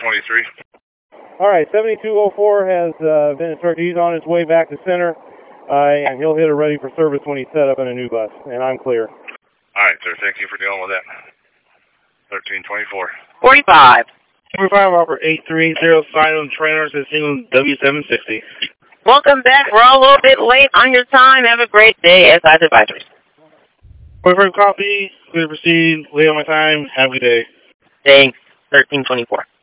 23. All right, 7204 has been instructed. He's on his way back to center, and he'll hit a ready for service when he's set up in a new bus, and I'm clear. All right, sir. Thank you for dealing with that. 1324. 45. 45, Robert 830, silent trainers at single W760. Welcome back. We're all a little bit late on your time. Have a great day. SI's advisors. 45 copy. Clear to proceed. Late on my time. Have a good day. Thanks. 1324.